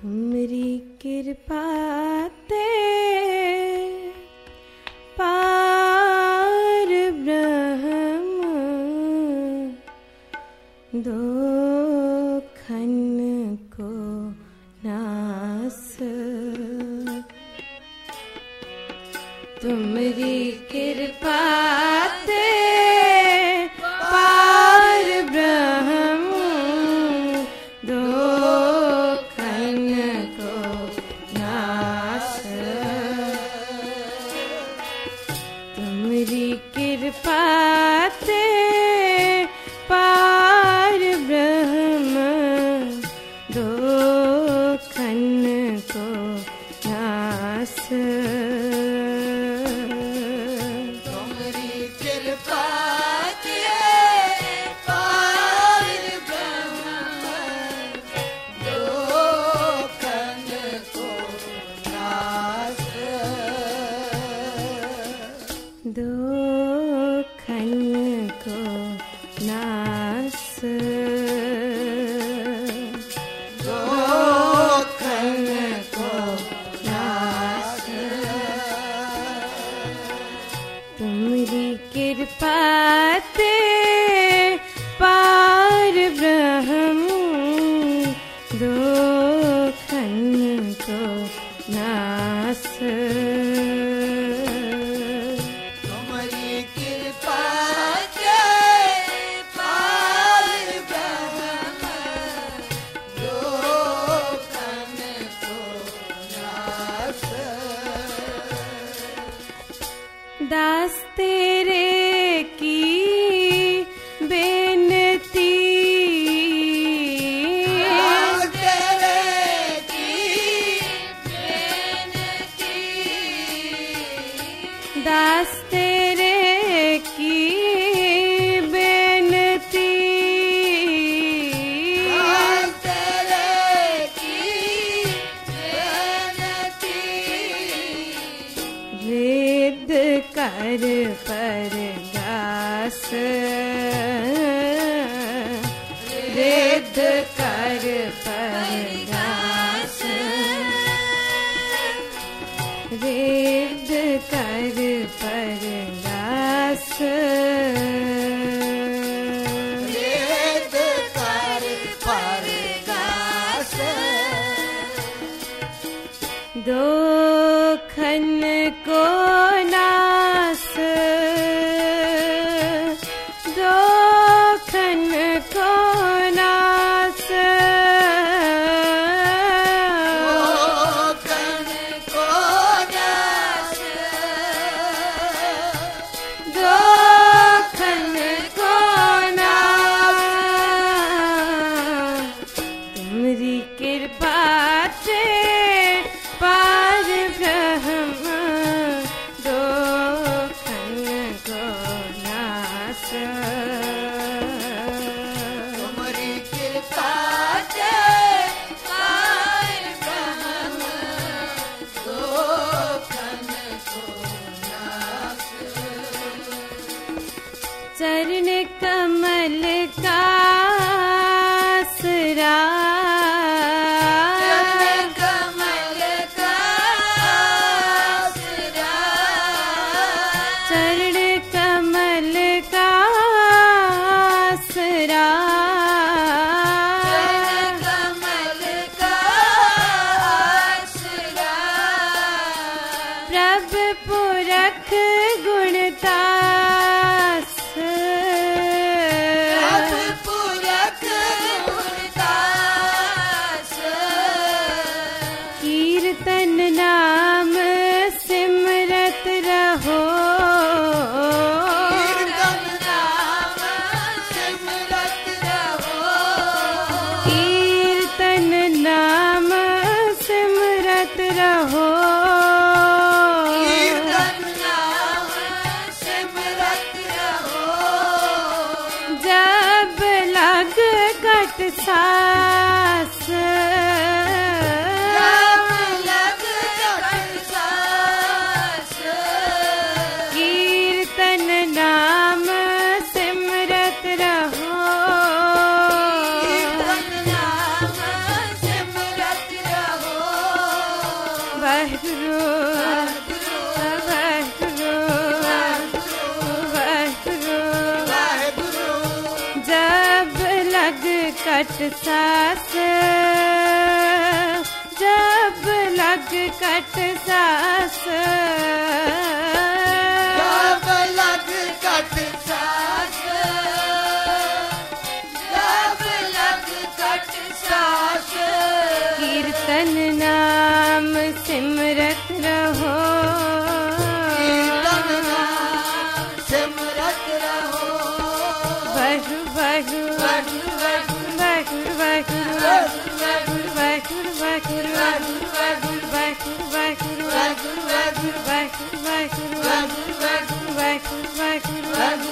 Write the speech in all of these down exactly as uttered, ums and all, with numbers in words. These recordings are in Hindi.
तुमरी कृपा ते पार ब्रह्म दो खन को नास। तुमरी कृपा ते पार ब्रह्म दो खन को नास। तुमरी कृपा ते पार ब्रह्म दो खन को नास। दो खन को नास। दो खन को नास। तुमरी कृपा ते पार ब्रह्म दो खन को नास। दास तेरे की बेनती, दास तेरे की बेनती, दास तेरे की बेनती, दास तेरे की बेनती, रिद कर परगास, रिद कर परगास, रिद कर परगास, रिद कर परगास। दो खन को नास, दो खन को नास, दो खन को नास, दो खन को नास। तुमरी कृपा से पार ब्रह्म दो खन को नास। तुम्हारी कृपा से पार ब्रह्म दो खन को नास। चरण कमल का आसरा, चरण कमल का आसरा, चरण कमल का आसरा, चरण कमल का आसरा, प्रभ पुरख गुणतास, प्रभ वाहिगुरु वाहिगुरु वाहिगुरु जब लग कट सास जब लग कट सास जब लग कट सास जब लग कट सास कीर्तन नाम सिमरत रहो कीर्तन नाम सिमरत रहो वाहिगुरु वाहिगुरु वाहिगुरु वाहिगुरु वाहिगुरु वाहिगुरु वाहिगुरु वाहिगुरु वाहिगुरु वाहिगुरु वाहिगुरु वाहिगुरु वाहिगुरु वाहिगुरु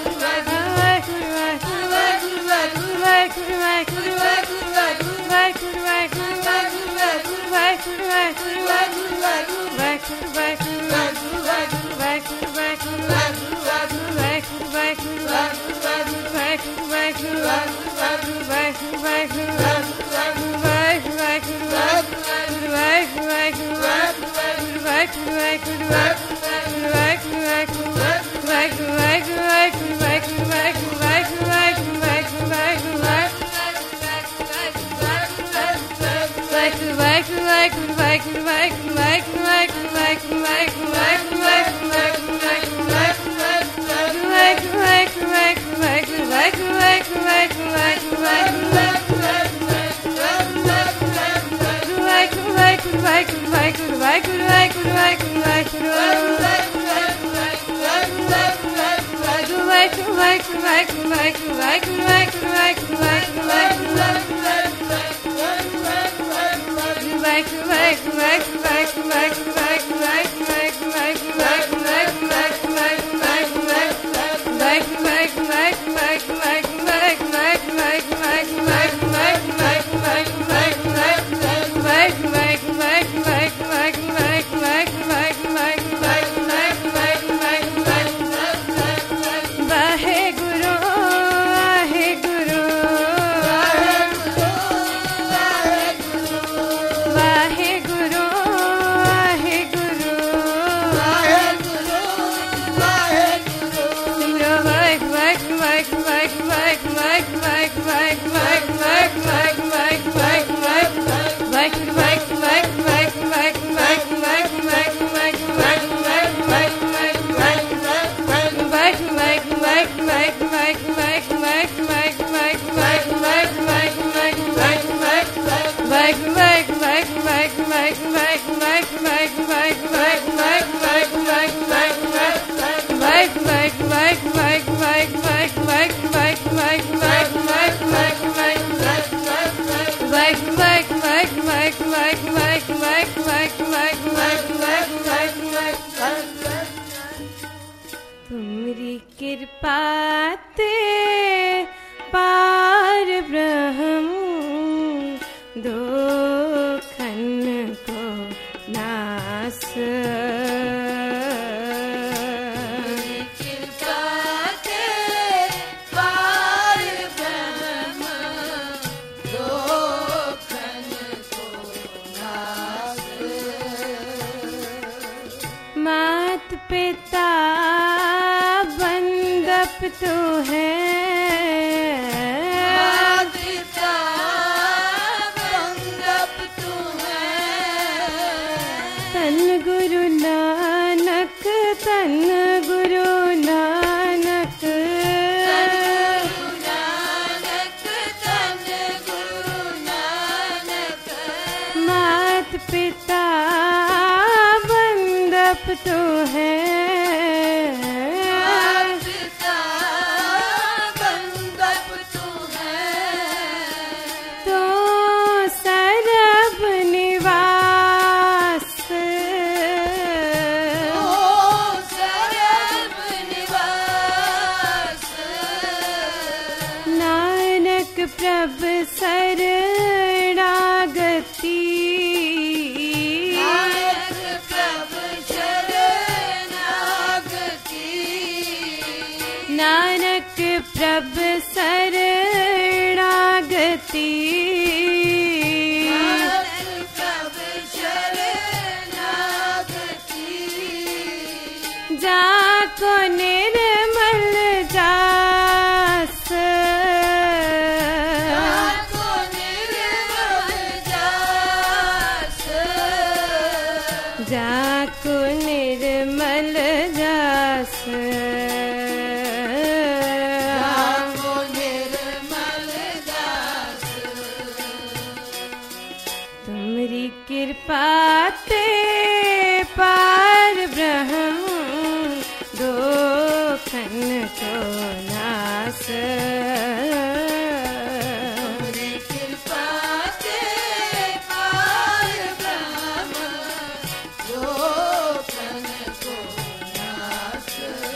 तुमरी कृपा ते पार ब्रह्म दो खन को नास कृपा के पार ब्रह्म दो खन को नास मात पिता बंदप तो है पिता बंदप तू है तन गुरु नानक तन गुरु नानक गुरु नानक तन गुरु नानक मात पिता बंदप तो है पिता बंदप तू है तो सरब निवास ओ सरब निवास नानक प्रभ शरणागति नायक प्रभ शरणागति नानक प्रभ शरणागति नायक प्रभ शरणागति जाको निर्मल दास जाको निर्मल दास तुमरी कृपा ते पार ब्रह्म दोखन को नास तुमरी कृपा से पार ब्रह्म दोखन को नाश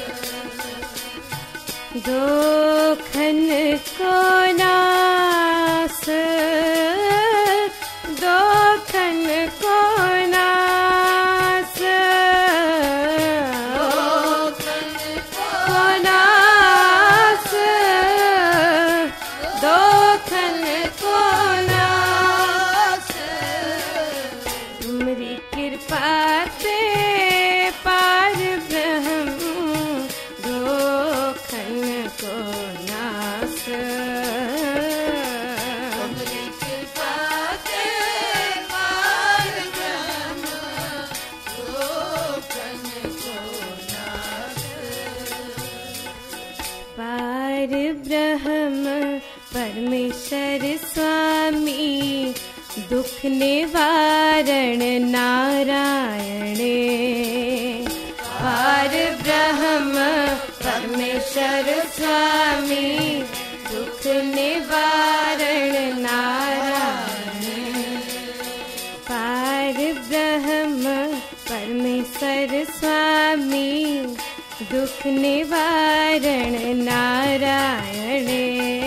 दोखन को नास दोखन को नास दोखन को को नास दोखन को नास तुमरी कृपा ते पार ब्रह्म दोखन को नास तुमरी कृपा से पार ब्रह्म दोखन को नाश पार ब्रह्म परमेश्वर स्वामी दुख निवारण नारायणे पार ब्रह्म परमेश्वर स्वामी दुख निवारण नारायणे पार ब्रह्म परमेश्वर स्वामी दुख निवारण नारायणे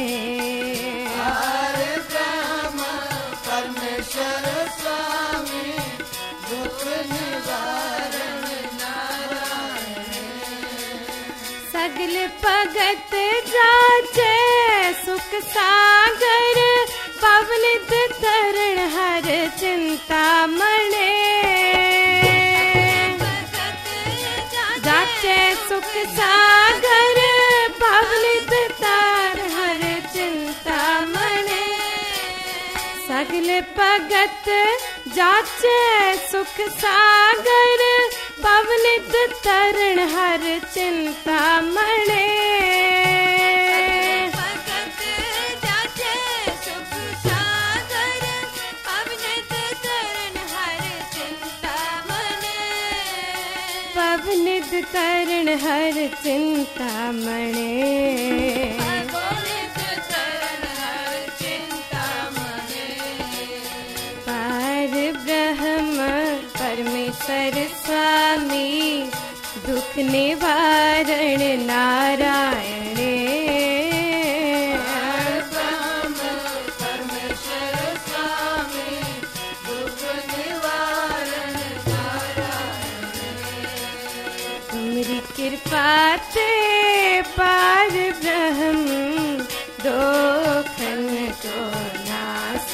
पार ब्रह्म परमेश्वर स्वामी दुख निवारण नारायण सगल भगत जाचे सुख सागर पवनित तरण हर चिंता मणे जाचे सुख सागर पवनित तार हर चिंता मणे सगल भगत जाचे सुख सागर पवनित तरण हर चिंता मणे भगत जाचे सुख सागर पवनित तरण हर चिंता मने पवनित तरण हर चिंता मणे पवनित तरण हर चिंता मने पार ब्रह्म परमेश्वर स्वामी दुख निवारण नारायणे ब्रह्म परमेश्वर स्वामी दुख निवारण नारायण तुमरी कृपा ते पार ब्रह्म दोखन को नास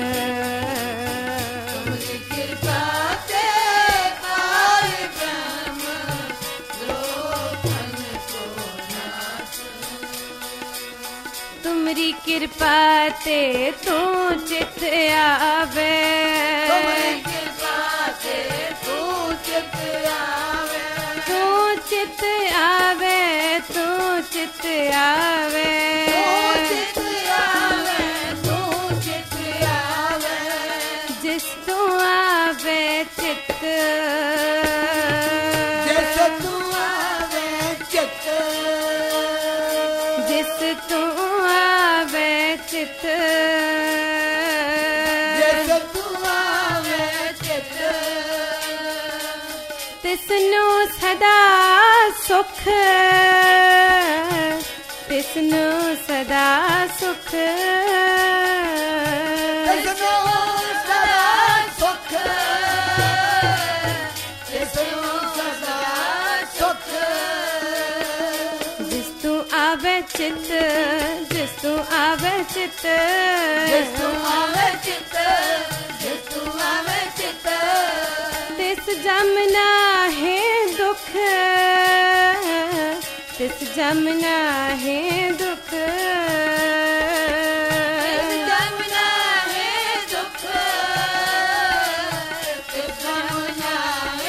तुमरी कृपा से पार ब्रह्म दोखन को नाश तुमरी कृपा ते तू चित आवे तुमरी कृपा से तू चित आवे तू चित आवे तू चित आवे तू चित आवे तू चित आवे जिस तू आवे चित जिस तू आवे चित जिस तू आवे चित जिस तू आवे चित तिसनु सदा सुख तिसनु सदा सुख तिसनु सदा सुख तिसनु सदा सुख जिस तू आवे चित जिस तू आवे चित जिस तू आवे चित जिस तू आवे चित तिस जमना है दुख तिस जमना है दुख तिस जमना है दुख तिस जमना है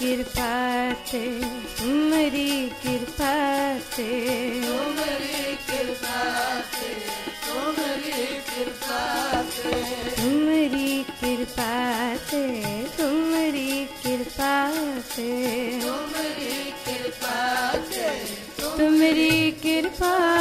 कृपा से तुमरी कृपा से तुमरी कृपा से तुमरी कृपा से तुमरी कृपा से तुमरी कृपा से तुमरी कृपा से तुमरी कृपा